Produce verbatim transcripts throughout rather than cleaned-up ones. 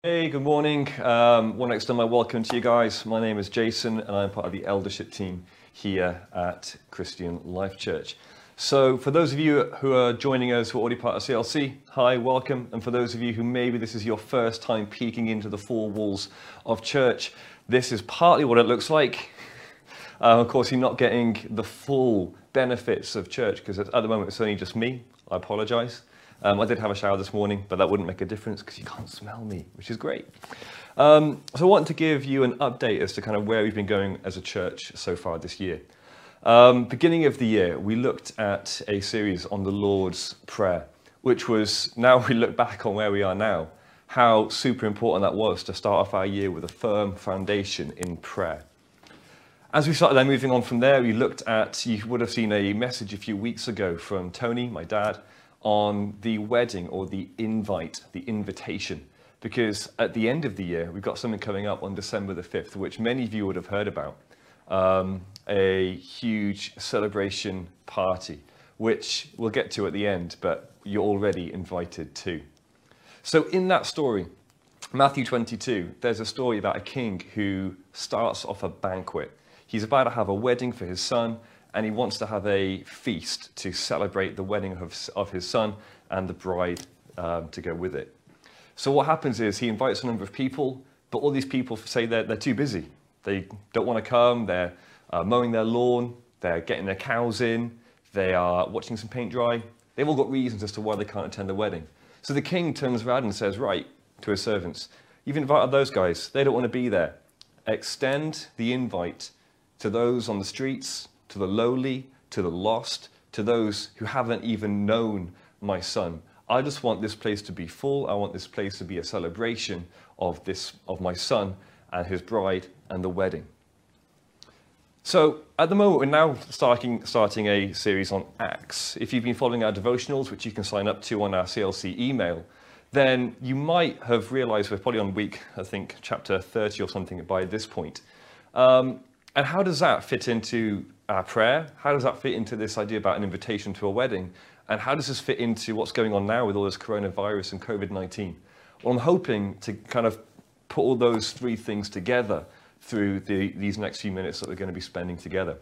Hey, good morning. Um, want to extend my welcome to you guys. My name is Jason and I'm part of the eldership team here at Christian Life Church. So for those of you who are joining us who are already part of C L C, hi, welcome. And for those of you who maybe this is your first time peeking into the four walls of church, this is partly what it looks like. Uh, of course, you're not getting the full benefits of church because at the moment it's only just me. I apologize. Um, I did have a shower this morning, but that wouldn't make a difference because you can't smell me, which is great. Um, so I want to give you an update as to kind of where we've been going as a church so far this year. Um, beginning of the year, we looked at a series on the Lord's Prayer, which was, now we look back on where we are now, how super important that was to start off our year with a firm foundation in prayer. As we started then moving on from there, we looked at, you would have seen a message a few weeks ago from Tony, my dad, on the wedding or the invite, the invitation. Because at the end of the year, we've got something coming up on December the fifth, which many of you would have heard about. Um, a huge celebration party, which we'll get to at the end, but you're already invited to. So in that story, Matthew twenty-two, there's a story about a king who starts off a banquet. He's about to have a wedding for his son, and he wants to have a feast to celebrate the wedding of, of his son and the bride um, to go with it. So what happens is he invites a number of people, but all these people say they're, they're too busy. They don't want to come, they're uh, mowing their lawn, they're getting their cows in, they are watching some paint dry. They've all got reasons as to why they can't attend the wedding. So the king turns around and says, right, to his servants, you've invited those guys, they don't want to be there. Extend the invite to those on the streets, to the lowly, to the lost, to those who haven't even known my son. I just want this place to be full. I want this place to be a celebration of this, of my son and his bride and the wedding. So at the moment, we're now starting, starting a series on Acts. If you've been following our devotionals, which you can sign up to on our C L C email, then you might have realized we're probably on week, I think, chapter thirty or something by this point. Um, and how does that fit into our prayer? How does that fit into this idea about an invitation to a wedding? And how does this fit into what's going on now with all this coronavirus and COVID nineteen? Well, I'm hoping to kind of put all those three things together through the, these next few minutes that we're going to be spending together.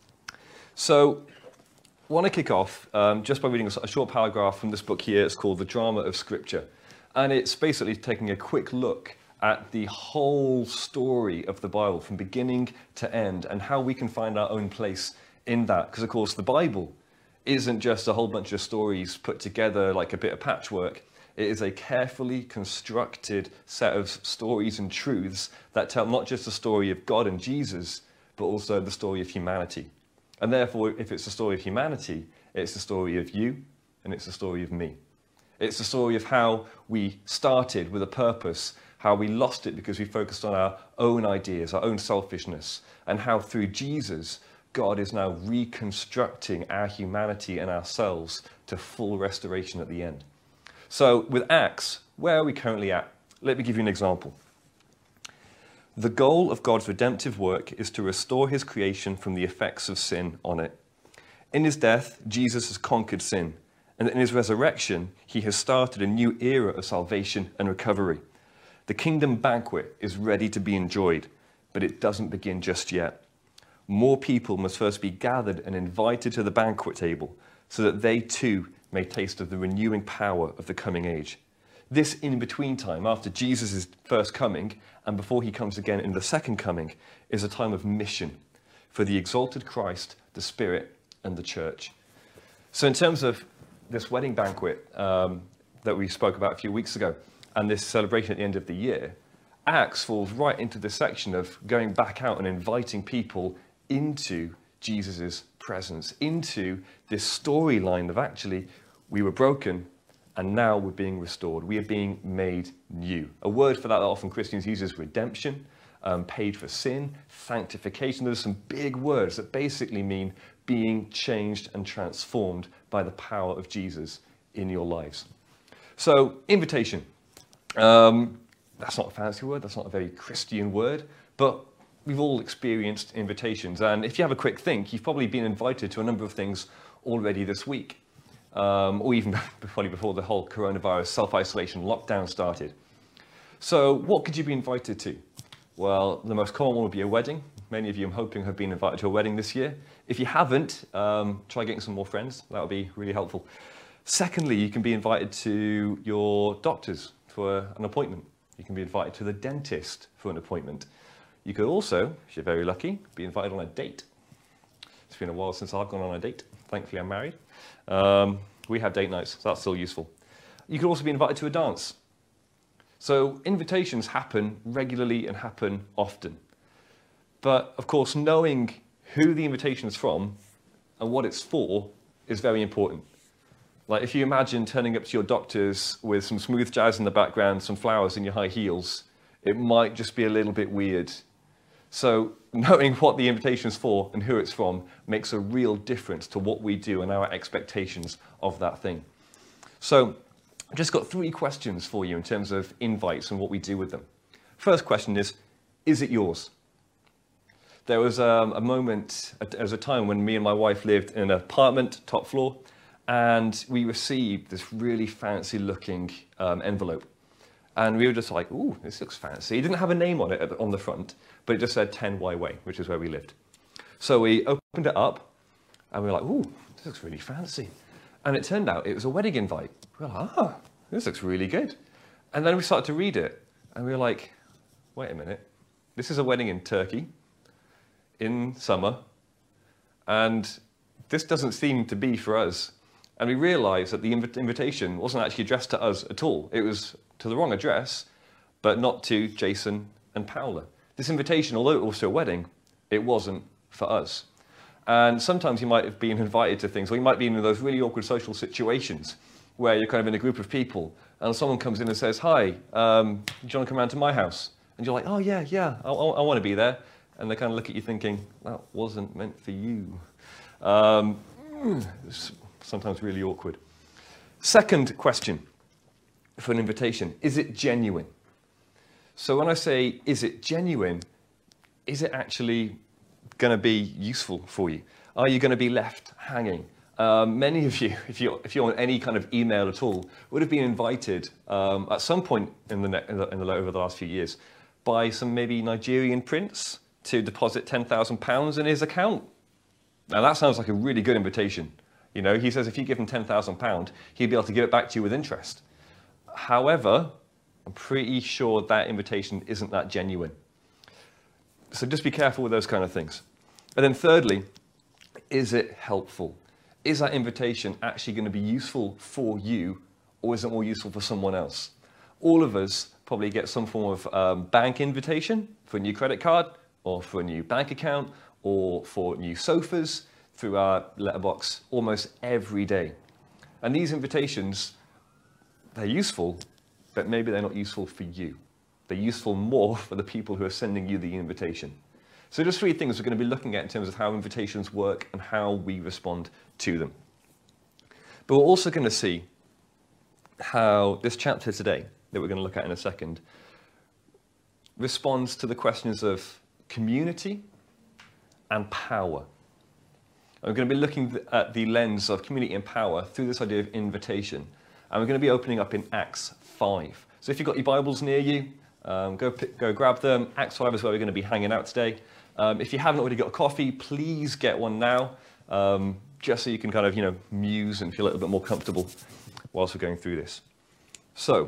So I want to kick off um, just by reading a, a short paragraph from this book here. It's called The Drama of Scripture. And it's basically taking a quick look at the whole story of the Bible from beginning to end and how we can find our own place in that. Because of course the Bible isn't just a whole bunch of stories put together like a bit of patchwork. It is a carefully constructed set of stories and truths that tell not just the story of God and Jesus, but also the story of humanity. And therefore, if it's the story of humanity, it's the story of you and it's the story of me. It's the story of how we started with a purpose, how we lost it because we focused on our own ideas, our own selfishness, and how through Jesus, God is now reconstructing our humanity and ourselves to full restoration at the end. So with Acts, where are we currently at? Let me give you an example. The goal of God's redemptive work is to restore his creation from the effects of sin on it. In his death, Jesus has conquered sin, and in his resurrection, he has started a new era of salvation and recovery. The kingdom banquet is ready to be enjoyed, but it doesn't begin just yet. More people must first be gathered and invited to the banquet table so that they too may taste of the renewing power of the coming age. This in-between time, after Jesus' first coming and before he comes again in the second coming, is a time of mission for the exalted Christ, the Spirit, and the church. So in terms of this wedding banquet um, that we spoke about a few weeks ago, and this celebration at the end of the year, Acts falls right into this section of going back out and inviting people into Jesus' presence, into this storyline of actually we were broken and now we're being restored. We are being made new. A word for that that often Christians use is redemption, um, paid for sin, sanctification. There's some big words that basically mean being changed and transformed by the power of Jesus in your lives. So, invitation. Um, that's not a fancy word, that's not a very Christian word, but we've all experienced invitations. And if you have a quick think, you've probably been invited to a number of things already this week, um, or even probably before the whole coronavirus self-isolation lockdown started. So what could you be invited to? Well, the most common one would be a wedding. Many of you, I'm hoping, have been invited to a wedding this year. If you haven't, um, try getting some more friends. That would be really helpful. Secondly, you can be invited to your doctors for an appointment. You can be invited to the dentist for an appointment. You could also, if you're very lucky, be invited on a date. It's been a while since I've gone on a date. Thankfully, I'm married. Um, we have date nights, so that's still useful. You could also be invited to a dance. So invitations happen regularly and happen often. But of course, knowing who the invitation is from and what it's for is very important. Like if you imagine turning up to your doctors with some smooth jazz in the background, some flowers in your high heels, it might just be a little bit weird. So knowing what the invitation is for and who it's from makes a real difference to what we do and our expectations of that thing. So I've just got three questions for you in terms of invites and what we do with them. First question is, is it yours? There was um, a moment, there was a time when me and my wife lived in an apartment, top floor, and we received this really fancy looking um, envelope. And we were just like, ooh, this looks fancy. It didn't have a name on it on the front, but it just said ten Y Way, which is where we lived. So we opened it up and we were like, ooh, this looks really fancy. And it turned out it was a wedding invite. We were like, ah, this looks really good. And then we started to read it and we were like, wait a minute, this is a wedding in Turkey in summer, and this doesn't seem to be for us. And we realized that the inv- invitation wasn't actually addressed to us at all. It was to the wrong address, but not to Jason and Paula. This invitation, although it was to a wedding, it wasn't for us. And sometimes you might have been invited to things, or you might be in those really awkward social situations where you're kind of in a group of people and someone comes in and says, hi, um, do you want to come around to my house? And you're like, oh yeah, yeah, I, I, I want to be there. And they kind of look at you thinking, that wasn't meant for you. Um, it's sometimes really awkward. Second question for an invitation, is it genuine? So when I say, is it genuine, is it actually going to be useful for you? Are you going to be left hanging? Um, many of you, if you're, if you're on any kind of email at all, would have been invited um, at some point in the, in the, in the, over the last few years by some maybe Nigerian prince to deposit ten thousand pounds in his account. Now that sounds like a really good invitation. You know, he says if you give him ten thousand pounds, he'd be able to give it back to you with interest. However, I'm pretty sure that invitation isn't that genuine. So just be careful with those kind of things. And then thirdly, is it helpful? Is that invitation actually going to be useful for you, or is it more useful for someone else? All of us probably get some form of um, bank invitation for a new credit card, or for a new bank account, or for new sofas through our letterbox almost every day. And these invitations, they're useful, but maybe they're not useful for you. They're useful more for the people who are sending you the invitation. So just three things we're going to be looking at in terms of how invitations work and how we respond to them. But we're also going to see how this chapter today, that we're going to look at in a second, responds to the questions of community and power. And we're going to be looking at the lens of community and power through this idea of invitation. And we're going to be opening up in Acts five. So if you've got your Bibles near you, um, go, pick, go grab them. Acts five is where we're going to be hanging out today. Um, if you haven't already got a coffee, please get one now, um, just so you can kind of, you know, muse and feel a little bit more comfortable whilst we're going through this. So,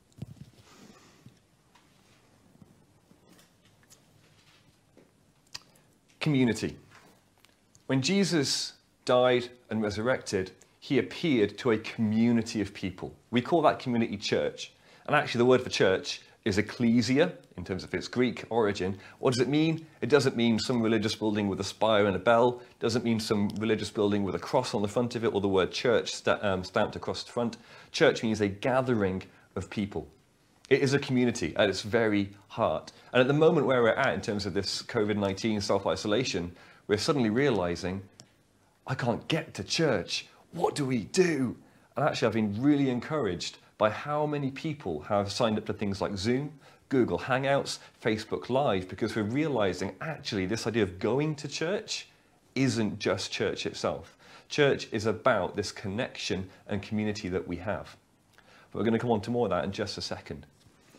community. When Jesus died and resurrected, he appeared to a community of people. We call that community church. And actually the word for church is ecclesia, in terms of its Greek origin. What does it mean? It doesn't mean some religious building with a spire and a bell. It doesn't mean some religious building with a cross on the front of it, or the word church st- um, stamped across the front. Church means a gathering of people. It is a community at its very heart. And at the moment where we're at in terms of this COVID nineteen self-isolation, we're suddenly realizing, I can't get to church. What do we do? And actually, I've been really encouraged by how many people have signed up to things like Zoom, Google Hangouts, Facebook Live, because we're realizing actually this idea of going to church isn't just church itself. Church is about this connection and community that we have. But we're going to come on to more of that in just a second.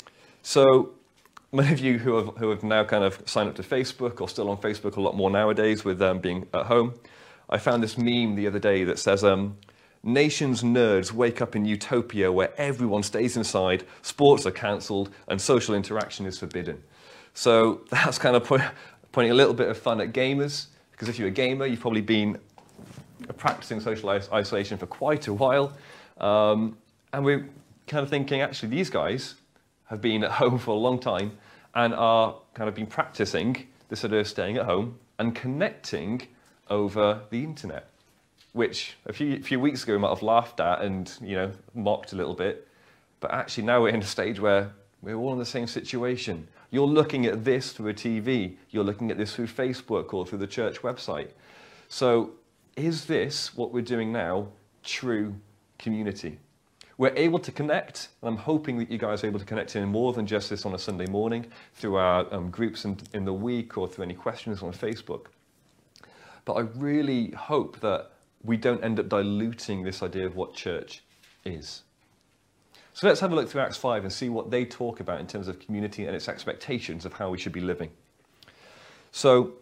So many of you who have, who have now kind of signed up to Facebook or still on Facebook a lot more nowadays with um, being at home, I found this meme the other day that says, um, nations nerds wake up in utopia where everyone stays inside, sports are cancelled, and social interaction is forbidden. So that's kind of point, pointing a little bit of fun at gamers, because if you're a gamer, you've probably been practicing social isolation for quite a while. Um, and we're kind of thinking, actually, these guys have been at home for a long time and are kind of been practicing this sort of staying at home and connecting over the internet, which a few, few weeks ago we might have laughed at and, you know, mocked a little bit. But actually now we're in a stage where we're all in the same situation. You're looking at this through a T V. You're looking at this through Facebook or through the church website. So is this, what we're doing now, true community? We're able to connect, and I'm hoping that you guys are able to connect in more than just this on a Sunday morning, through our um, groups in, in the week or through any questions on Facebook. But I really hope that we don't end up diluting this idea of what church is. So let's have a look through Acts five and see what they talk about in terms of community and its expectations of how we should be living. So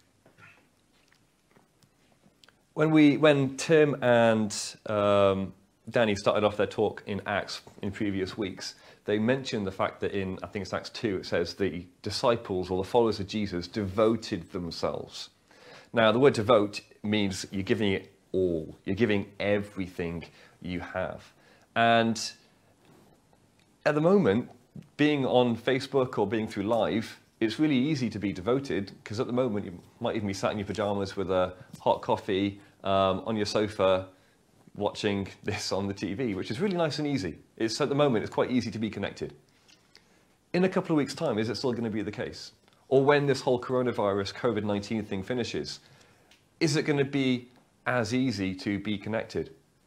when we, when Tim and um, Danny started off their talk in Acts in previous weeks, they mentioned the fact that in, I think it's Acts two, it says the disciples or the followers of Jesus devoted themselves. Now, the word devote means you're giving it all. You're giving everything you have. And at the moment, being on Facebook or being through live, it's really easy to be devoted, because at the moment you might even be sat in your pajamas with a hot coffee um, on your sofa watching this on the T V, which is really nice and easy. It's, at the moment, it's quite easy to be connected. In a couple of weeks' time, is it still going to be the case? Or when this whole coronavirus, COVID nineteen thing finishes, is it going to be as easy to be connected?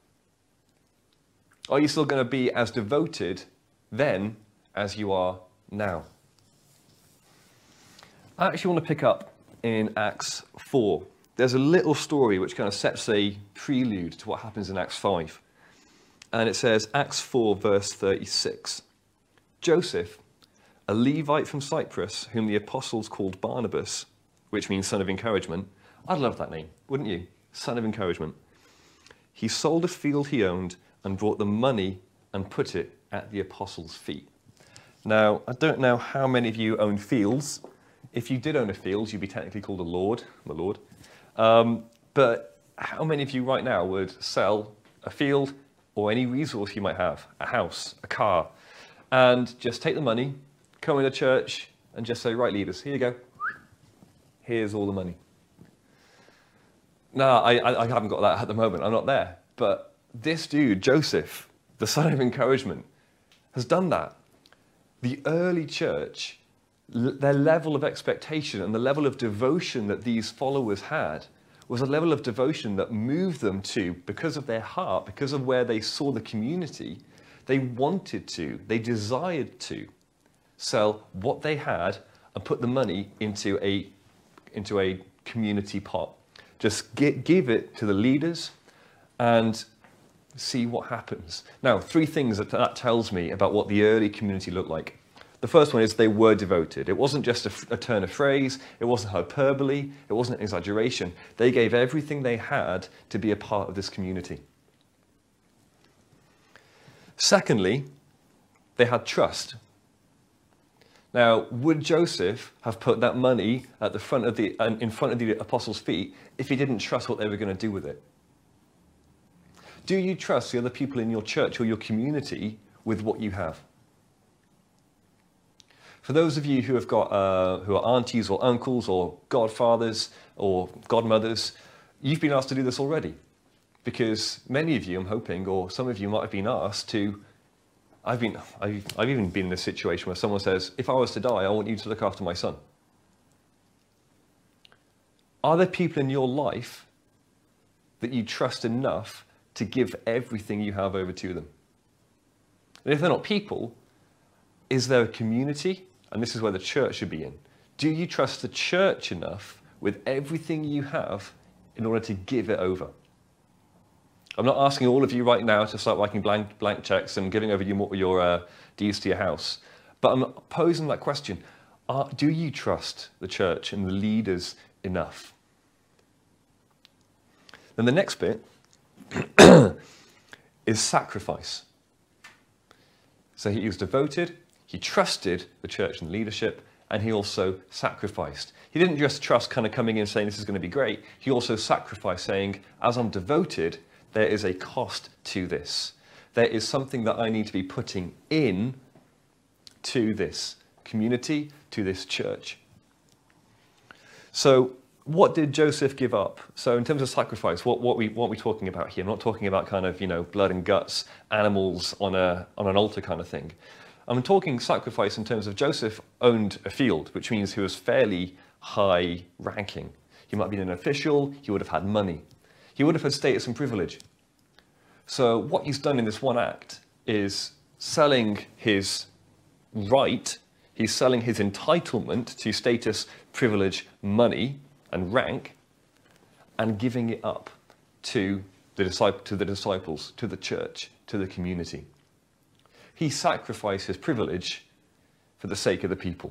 Are you still going to be as devoted then as you are now? I actually want to pick up in Acts four. There's a little story which kind of sets a prelude to what happens in Acts five. And it says, Acts four, verse thirty-six. Joseph, a Levite from Cyprus, whom the apostles called Barnabas, which means son of encouragement. I'd love that name, wouldn't you? Son of encouragement. He sold a field he owned and brought the money and put it at the apostles' feet. Now, I don't know how many of you own fields. If you did own a field, you'd be technically called a lord, the lord. Um, but how many of you right now would sell a field or any resource you might have, a house, a car, and just take the money, come into church, and just say, right, leaders, here you go. Here's all the money. No, I, I haven't got that at the moment. I'm not there. But this dude, Joseph, the son of encouragement, has done that. The early church, their level of expectation and the level of devotion that these followers had was a level of devotion that moved them to, because of their heart, because of where they saw the community, they wanted to, they desired to sell what they had and put the money into a, into a community pot. Just get, give it to the leaders and see what happens. Now, three things that that tells me about what the early community looked like. The first one is they were devoted. It wasn't just a, a turn of phrase. It wasn't hyperbole. It wasn't an exaggeration. They gave everything they had to be a part of this community. Secondly, they had trust. Now, would Joseph have put that money at the front of the, in front of the apostles' feet if he didn't trust what they were going to do with it? Do you trust the other people in your church or your community with what you have? For those of you who have got, uh, who are aunties or uncles or godfathers or godmothers, you've been asked to do this already. Because many of you, I'm hoping, or some of you might have been asked to, I've been, I've, I've even been in this situation where someone says, if I was to die, I want you to look after my son. Are there people in your life that you trust enough to give everything you have over to them? And if they're not people, is there a community? And this is where the church should be in. Do you trust the church enough with everything you have in order to give it over? I'm not asking all of you right now to start writing blank, blank checks and giving over your, your uh, deeds to your house. But But I'm posing that question, are, do you trust the church and the leaders enough? Then the next bit is sacrifice. So he was devoted, he trusted the church and leadership, and he also sacrificed. He didn't just trust kind of coming in saying this is going to be great, he also sacrificed saying, as I'm devoted, there is a cost to this. There is something that I need to be putting in to this community, to this church. So what did Joseph give up? So in terms of sacrifice, what, what, we, what are we talking about here? I'm not talking about kind of, you know, blood and guts, animals on, a, on an altar kind of thing. I'm talking sacrifice in terms of Joseph owned a field, which means he was fairly high ranking. He might have been an official, he would have had money. He would have had status and privilege. So what he's done in this one act is selling his right, he's selling his entitlement to status, privilege, money, and rank, and giving it up to the, disciples, to the disciples, to the church, to the community. He sacrificed his privilege for the sake of the people.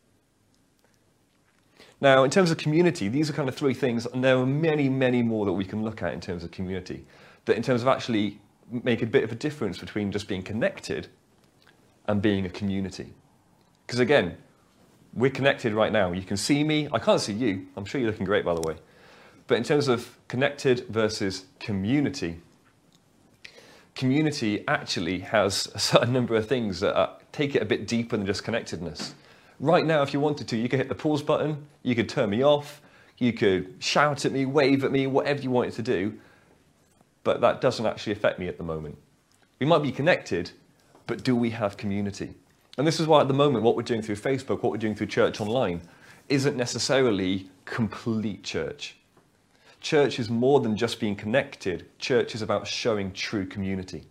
Now, in terms of community, these are kind of three things, and there are many, many more that we can look at in terms of community, that in terms of actually make a bit of a difference between just being connected and being a community. Because again, we're connected right now. You can see me. I can't see you. I'm sure you're looking great, by the way. But in terms of connected versus community, community actually has a certain number of things that are, take it a bit deeper than just connectedness. Right now, if you wanted to, you could hit the pause button, you could turn me off, you could shout at me, wave at me, whatever you wanted to do, but that doesn't actually affect me at the moment. We might be connected, but do we have community? And this is why at the moment, what we're doing through Facebook, what we're doing through Church Online, isn't necessarily complete church. Church is more than just being connected. Church is about showing true community.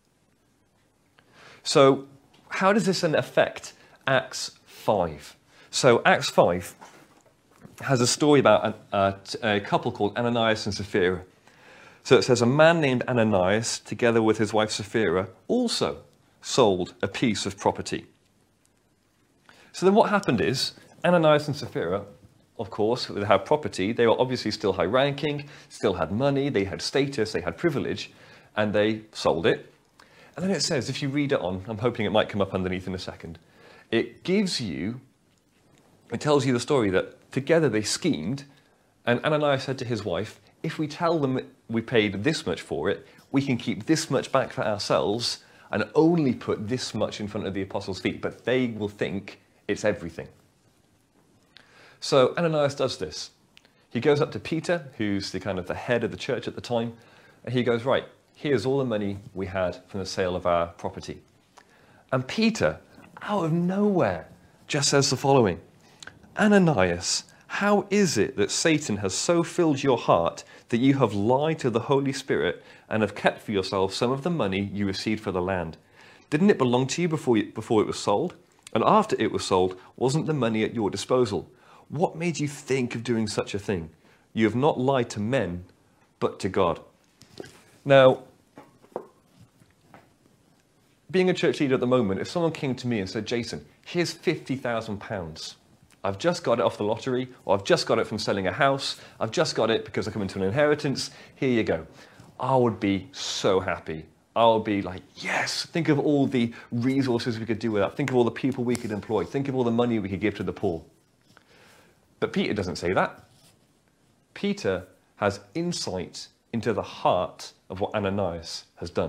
So how does this then affect Acts five? So Acts five has a story about a, a, a couple called Ananias and Sapphira. So it says, a man named Ananias, together with his wife Sapphira, also sold a piece of property. So then what happened is, Ananias and Sapphira, of course, they had property. They were obviously still high ranking, still had money, they had status, they had privilege, and they sold it. And then it says, if you read it on, I'm hoping it might come up underneath in a second, it gives you, it tells you the story that together they schemed, and Ananias said to his wife, if we tell them we paid this much for it, we can keep this much back for ourselves and only put this much in front of the apostles' feet, but they will think it's everything. So Ananias does this. He goes up to Peter, who's the kind of the head of the church at the time, and he goes, right, here's all the money we had from the sale of our property. And Peter, out of nowhere, just says the following, Ananias, how is it that Satan has so filled your heart that you have lied to the Holy Spirit and have kept for yourself some of the money you received for the land? Didn't it belong to you before, you, before it was sold? And after it was sold, wasn't the money at your disposal? What made you think of doing such a thing? You have not lied to men, but to God. Now, being a church leader at the moment, if someone came to me and said, Jason, here's fifty thousand pounds. I've just got it off the lottery, or I've just got it from selling a house. I've just got it because I come into an inheritance. Here you go. I would be so happy. I would be like, yes, think of all the resources we could do with that. Think of all the people we could employ. Think of all the money we could give to the poor. But Peter doesn't say that. Peter has insight into the heart of what Ananias has done.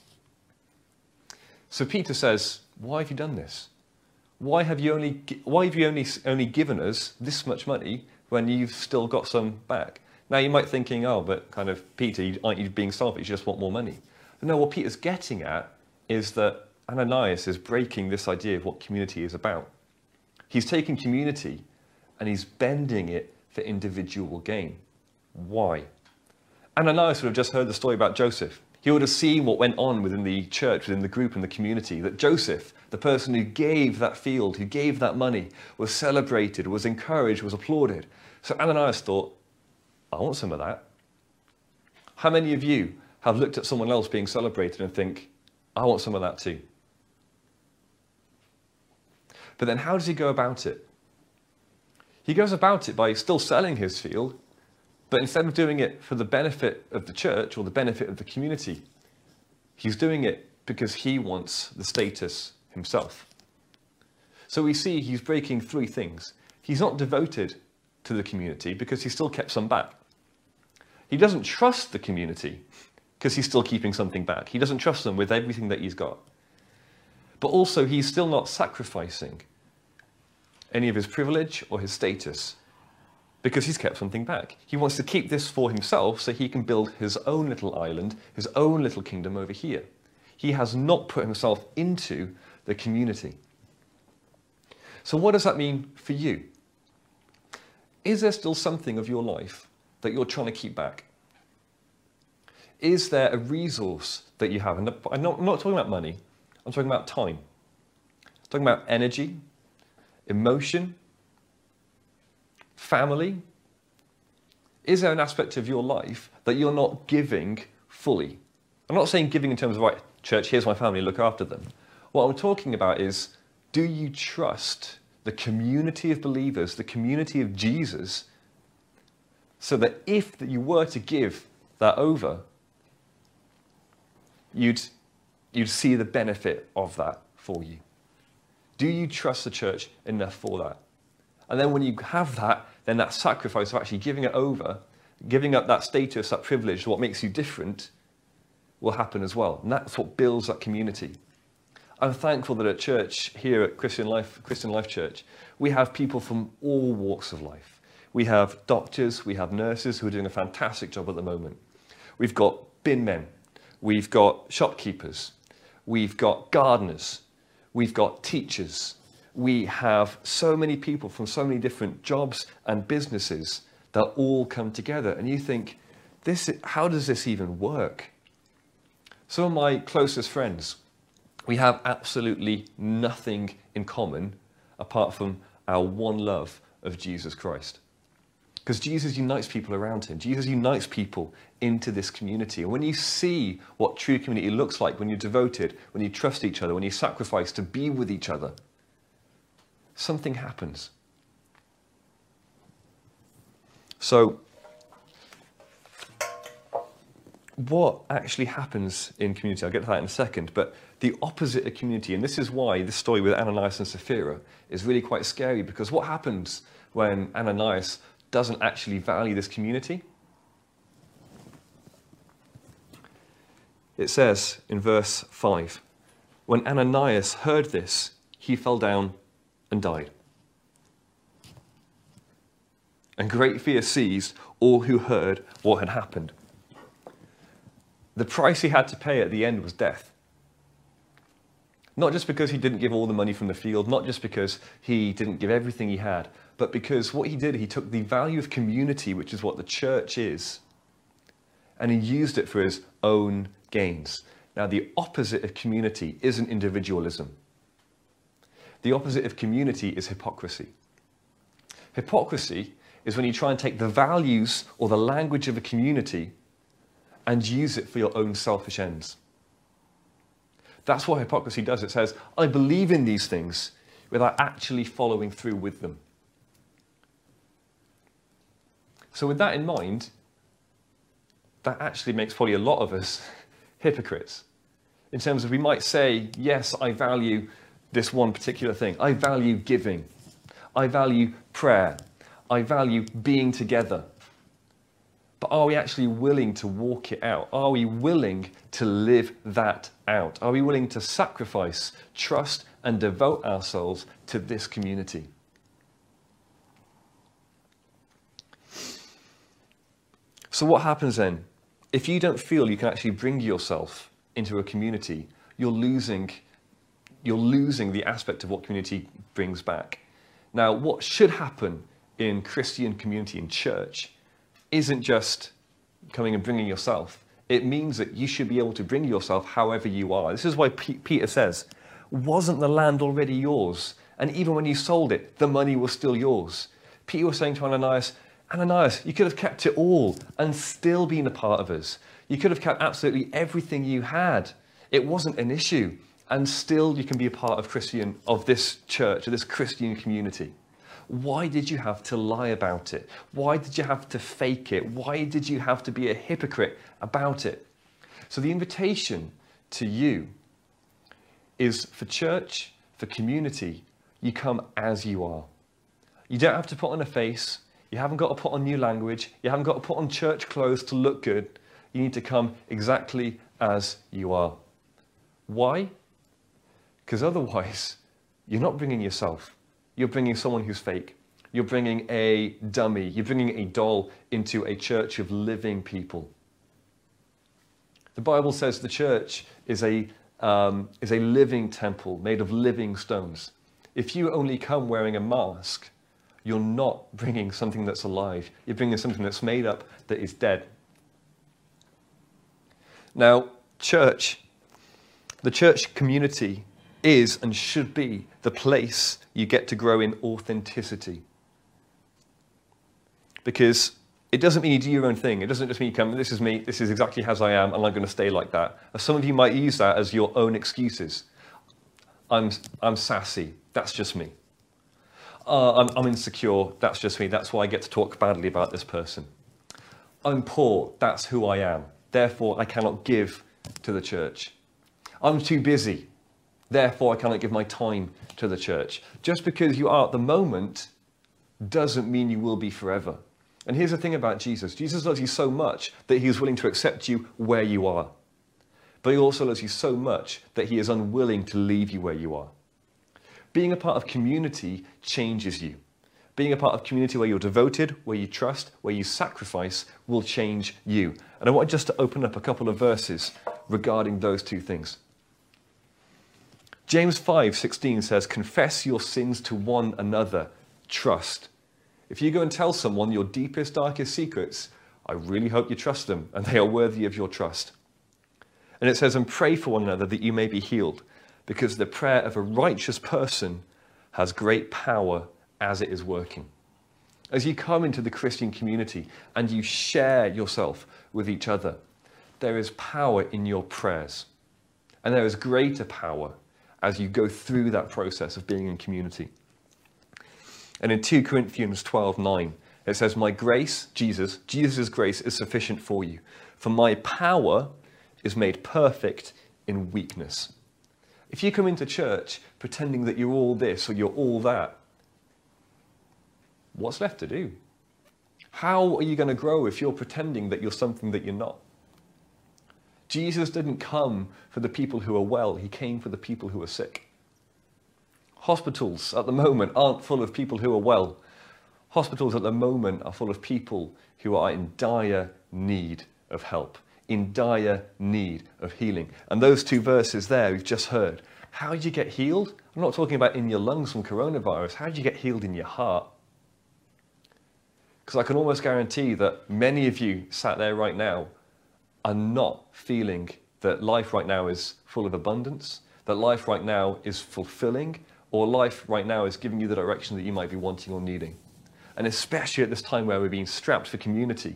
So Peter says, why have you done this? Why have you only, why have you only, only given us this much money when you've still got some back? Now you might be thinking, oh, but kind of, Peter, aren't you being selfish? You just want more money. But no, what Peter's getting at is that Ananias is breaking this idea of what community is about. He's taking community and he's bending it for individual gain. Why? Ananias would have just heard the story about Joseph. He would have seen what went on within the church, within the group and the community, that Joseph, the person who gave that field, who gave that money, was celebrated, was encouraged, was applauded. So Ananias thought, I want some of that. How many of you have looked at someone else being celebrated and think, I want some of that too? But then how does he go about it? He goes about it by still selling his field, but instead of doing it for the benefit of the church or the benefit of the community, he's doing it because he wants the status himself. So we see he's breaking three things. He's not devoted to the community because he still kept some back. He doesn't trust the community because he's still keeping something back. He doesn't trust them with everything that he's got. But also he's still not sacrificing any of his privilege or his status because he's kept something back. He wants to keep this for himself so he can build his own little island, his own little kingdom over here. He has not put himself into the community. So what does that mean for you? Is there still something of your life that you're trying to keep back? Is there a resource that you have? And I'm not, I'm not talking about money. I'm talking about time. I'm talking about energy, emotion, family. Is there an aspect of your life that you're not giving fully? I'm not saying giving in terms of, right, church, here's my family, look after them. What I'm talking about is, do you trust the community of believers, the community of Jesus, so that if you were to give that over, you'd, you'd see the benefit of that for you? Do you trust the church enough for that? And then when you have that, then that sacrifice of actually giving it over, giving up that status, that privilege, what makes you different, will happen as well. And that's what builds that community. I'm thankful that at church, here at Christian Life, Christian Life Church, we have people from all walks of life. We have doctors, we have nurses who are doing a fantastic job at the moment. We've got bin men, we've got shopkeepers, we've got gardeners, we've got teachers. We have so many people from so many different jobs and businesses that all come together. And you think, this, how does this even work? Some of my closest friends, we have absolutely nothing in common apart from our one love of Jesus Christ. Because Jesus unites people around him. Jesus unites people into this community. And when you see what true community looks like, when you're devoted, when you trust each other, when you sacrifice to be with each other, something happens. So, what actually happens in community? I'll get to that in a second, but the opposite of community, and this is why this story with Ananias and Sapphira is really quite scary, because what happens when Ananias doesn't actually value this community? It says in verse five, when Ananias heard this, he fell down and died. And great fear seized all who heard what had happened. The price he had to pay at the end was death. Not just because he didn't give all the money from the field, not just because he didn't give everything he had, but because what he did, he took the value of community, which is what the church is, and he used it for his own gains. Now, the opposite of community isn't individualism. The opposite of community is hypocrisy. Hypocrisy is when you try and take the values or the language of a community and use it for your own selfish ends. That's what hypocrisy does. It says, I believe in these things without actually following through with them. So with that in mind, that actually makes probably a lot of us hypocrites. In terms of, we might say, yes, I value this one particular thing. I value giving. I value prayer. I value being together. But are we actually willing to walk it out? Are we willing to live that out? Are we willing to sacrifice, trust, and devote ourselves to this community? So what happens then? If you don't feel you can actually bring yourself into a community, you're losing, you're losing the aspect of what community brings back. Now, what should happen in Christian community, in church, isn't just coming and bringing yourself. It means that you should be able to bring yourself however you are. This is why P- Peter says, wasn't the land already yours? And even when you sold it, the money was still yours. Peter was saying to Ananias, Ananias, you could have kept it all and still been a part of us. You could have kept absolutely everything you had. It wasn't an issue. and still you can be a part of Christian, of this church, of this Christian community. Why did you have to lie about it? Why did you have to fake it? Why did you have to be a hypocrite about it? So the invitation to you is for church, for community, you come as you are. You don't have to put on a face. You haven't got to put on new language. You haven't got to put on church clothes to look good. You need to come exactly as you are. Why? Because otherwise, you're not bringing yourself. You're bringing someone who's fake. You're bringing a dummy. You're bringing a doll into a church of living people. The Bible says the church is a, um, is a living temple made of living stones. If you only come wearing a mask, you're not bringing something that's alive. You're bringing something that's made up, that is dead. Now, church, the church community is and should be the place you get to grow in authenticity. Because it doesn't mean you do your own thing. It doesn't just mean you come, this is me, this is exactly as I am, and I'm going to stay like that. Some of you might use that as your own excuses. I'm, I'm sassy, that's just me. Uh, I'm, I'm insecure, that's just me, that's why I get to talk badly about this person. I'm poor, that's who I am. Therefore, I cannot give to the church. I'm too busy. Therefore, I cannot give my time to the church. Just because you are at the moment doesn't mean you will be forever. And here's the thing about Jesus. Jesus loves you so much that he is willing to accept you where you are. But he also loves you so much that he is unwilling to leave you where you are. Being a part of community changes you. Being a part of community where you're devoted, where you trust, where you sacrifice will change you. And I want just to open up a couple of verses regarding those two things. James five sixteen says, confess your sins to one another, trust. If you go and tell someone your deepest, darkest secrets, I really hope you trust them and they are worthy of your trust. And it says, and pray for one another that you may be healed, because the prayer of a righteous person has great power as it is working. As you come into the Christian community and you share yourself with each other, there is power in your prayers. And there is greater power as you go through that process of being in community. And in two Corinthians twelve nine, it says, my grace, Jesus, Jesus' grace is sufficient for you, for my power is made perfect in weakness. If you come into church pretending that you're all this or you're all that, what's left to do? How are you going to grow if you're pretending that you're something that you're not? Jesus didn't come for the people who are well, he came for the people who are sick. Hospitals at the moment aren't full of people who are well. Hospitals at the moment are full of people who are in dire need of help, in dire need of healing. And those two verses there we've just heard, how do you get healed? I'm not talking about in your lungs from coronavirus, how do you get healed in your heart? Because I can almost guarantee that many of you sat there right now are not feeling that life right now is full of abundance, that life right now is fulfilling, or life right now is giving you the direction that you might be wanting or needing. And especially at this time where we're being strapped for community.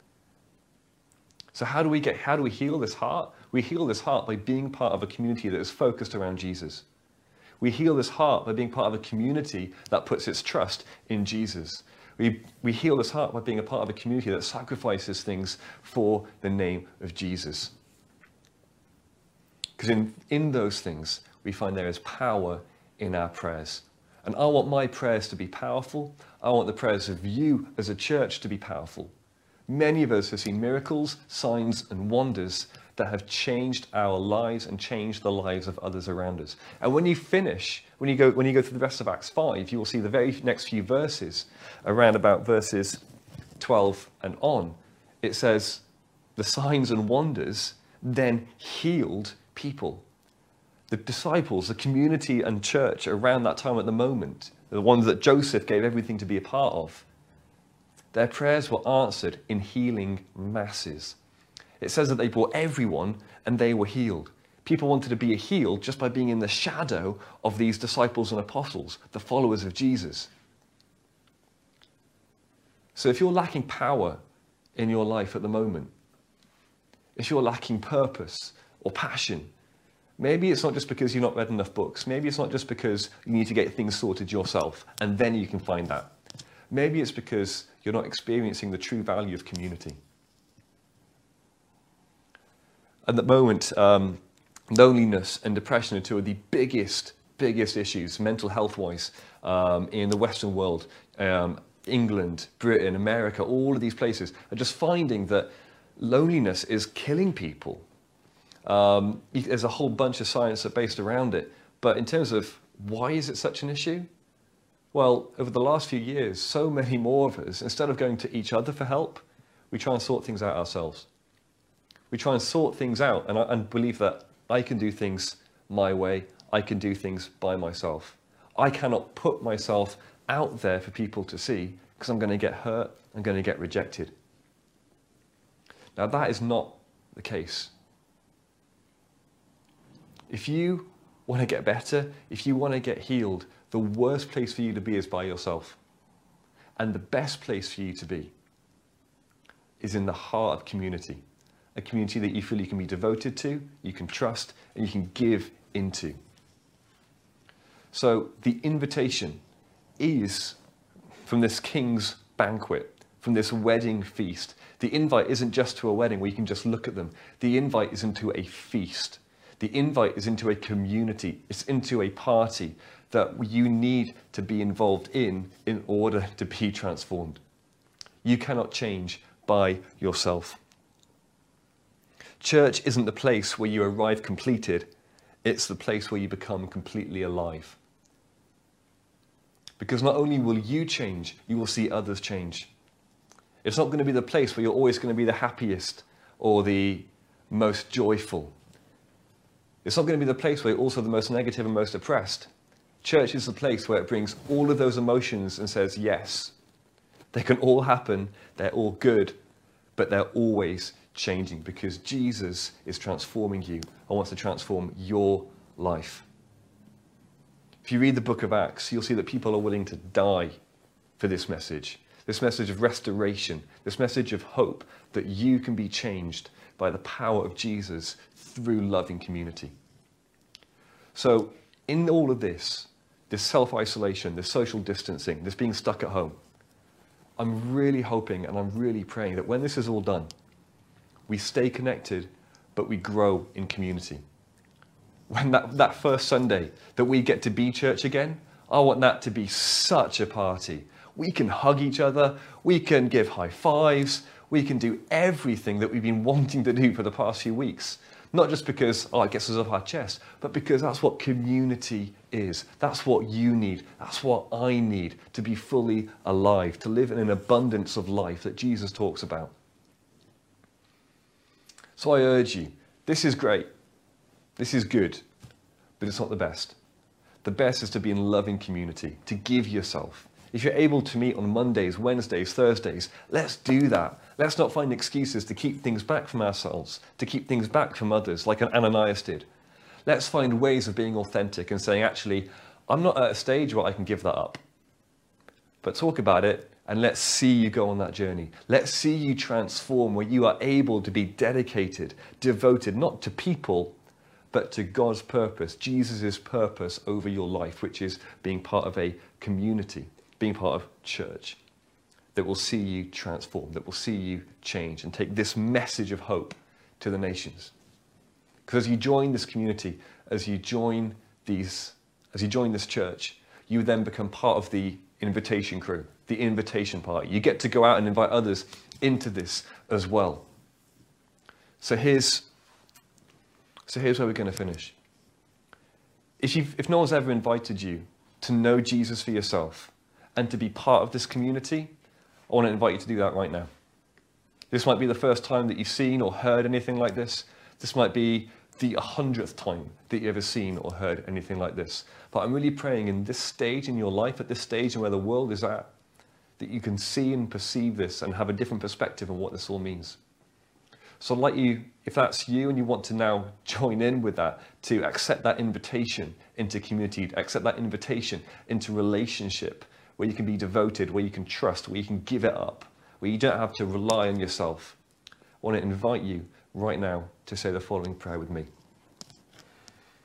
So how do we get, how do we heal this heart? We heal this heart by being part of a community that is focused around Jesus. We heal this heart by being part of a community that puts its trust in Jesus. We, we heal this heart by being a part of a community that sacrifices things for the name of Jesus. Because in, in those things, we find there is power in our prayers. And I want my prayers to be powerful. I want the prayers of you as a church to be powerful. Many of us have seen miracles, signs, and wonders that have changed our lives and changed the lives of others around us. And when you finish, when you go, when you go through the rest of Acts five, you will see the very next few verses, around about verses twelve and on. It says, the signs and wonders then healed people. The disciples, the community and church around that time at the moment, the ones that Joseph gave everything to be a part of, their prayers were answered in healing masses. It says that they brought everyone and they were healed. People wanted to be healed just by being in the shadow of these disciples and apostles, the followers of Jesus. So if you're lacking power in your life at the moment, if you're lacking purpose or passion, Maybe it's not just because you've not read enough books. Maybe it's not just because you need to get things sorted yourself and then you can find that. Maybe it's because you're not experiencing the true value of community. At the moment, um, loneliness and depression are two of the biggest, biggest issues, mental health-wise, um, in the Western world. Um, England, Britain, America, all of these places are just finding that loneliness is killing people. Um, there's a whole bunch of science based around it. But in terms of why is it such an issue? Well, over the last few years, so many more of us, instead of going to each other for help, we try and sort things out ourselves. We try and sort things out and, and believe that I can do things my way. I can do things by myself. I cannot put myself out there for people to see because I'm going to get hurt. I'm going to get rejected. Now, that is not the case. If you want to get better, if you want to get healed, the worst place for you to be is by yourself. And the best place for you to be is in the heart of community. A community that you feel you can be devoted to, you can trust, and you can give into. So the invitation is from this king's banquet, from this wedding feast. The invite isn't just to a wedding where you can just look at them. The invite is into a feast. The invite is into a community. It's into a party that you need to be involved in in order to be transformed. You cannot change by yourself. Church isn't the place where you arrive completed. It's the place where you become completely alive. Because not only will you change, you will see others change. It's not going to be the place where you're always going to be the happiest or the most joyful. It's not going to be the place where you're also the most negative and most oppressed. Church is the place where it brings all of those emotions and says, yes, they can all happen, they're all good, but they're always changing because Jesus is transforming you and wants to transform your life. If you read the book of Acts, you'll see that people are willing to die for this message, this message of restoration, this message of hope that you can be changed by the power of Jesus through loving community. So in all of this, this self-isolation, this social distancing, this being stuck at home, I'm really hoping and I'm really praying that when this is all done, we stay connected, but we grow in community. When that, that first Sunday that we get to be church again, I want that to be such a party. We can hug each other, we can give high fives, we can do everything that we've been wanting to do for the past few weeks. Not just because, oh, it gets us off our chest, but because that's what community is. That's what you need. That's what I need to be fully alive, to live in an abundance of life that Jesus talks about. So I urge you, this is great. This is good, but it's not the best. The best is to be in loving community, to give yourself. If you're able to meet on Mondays, Wednesdays, Thursdays, let's do that. Let's not find excuses to keep things back from ourselves, to keep things back from others, like Ananias did. Let's find ways of being authentic and saying, actually, I'm not at a stage where I can give that up. But talk about it, and let's see you go on that journey. Let's see you transform where you are able to be dedicated, devoted, not to people, but to God's purpose, Jesus' purpose over your life, which is being part of a community, being part of church, that will see you transform, that will see you change and take this message of hope to the nations. Because as you join this community, as you join these, as you join this church, you then become part of the invitation crew, the invitation party. You get to go out and invite others into this as well. So here's, so here's where we're going to finish. If, you've, if no one's ever invited you to know Jesus for yourself and to be part of this community, I want to invite you to do that right now. This might be the first time that you've seen or heard anything like this. This might be the hundredth time that you've ever seen or heard anything like this. But I'm really praying in this stage in your life, at this stage and where the world is at, that you can see and perceive this and have a different perspective on what this all means. So I'd like you, if that's you and you want to now join in with that, to accept that invitation into community, accept that invitation into relationship, where you can be devoted, where you can trust, where you can give it up, where you don't have to rely on yourself. I want to invite you right now to say the following prayer with me.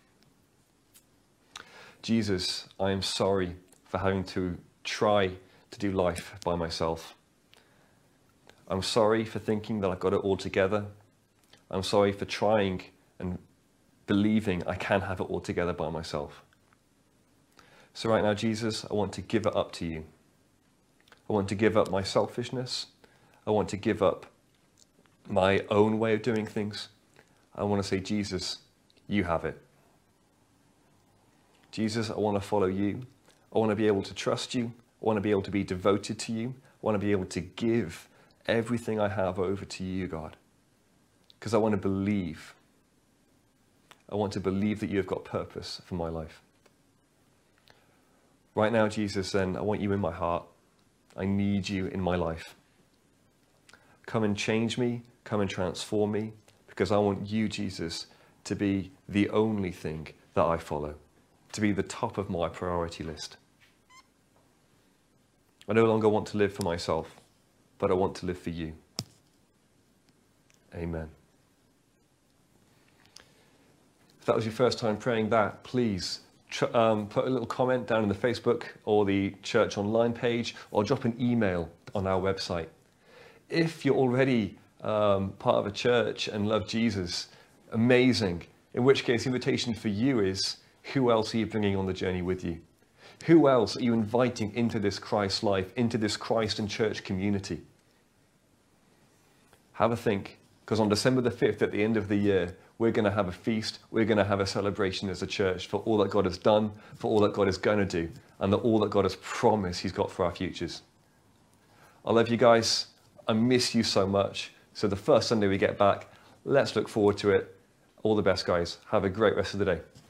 Jesus, I am sorry for having to try to do life by myself. I'm sorry for thinking that I've got it all together. I'm sorry for trying and believing I can have it all together by myself. So right now, Jesus, I want to give it up to you. I want to give up my selfishness. I want to give up my own way of doing things. I want to say, Jesus, you have it. Jesus, I want to follow you. I want to be able to trust you. I want to be able to be devoted to you. I want to be able to give everything I have over to you, God. Because I want to believe. I want to believe that you have got purpose for my life. Right now, Jesus, then, I want you in my heart. I need you in my life. Come and change me. Come and transform me. Because I want you, Jesus, to be the only thing that I follow. To be the top of my priority list. I no longer want to live for myself, but I want to live for you. Amen. If that was your first time praying that, please tr- um, put a little comment down in the Facebook or the church online page, or drop an email on our website. If you're already um, part of a church and love Jesus, amazing. In which case, the invitation for you is, who else are you bringing on the journey with you? Who else are you inviting into this Christ life, into this Christ and church community? Have a think, because on December the fifth, at the end of the year, we're going to have a feast, we're going to have a celebration as a church for all that God has done, for all that God is going to do, and that all that God has promised he's got for our futures. I love you guys. I miss you so much. So the first Sunday we get back, let's look forward to it. All the best, guys. Have a great rest of the day.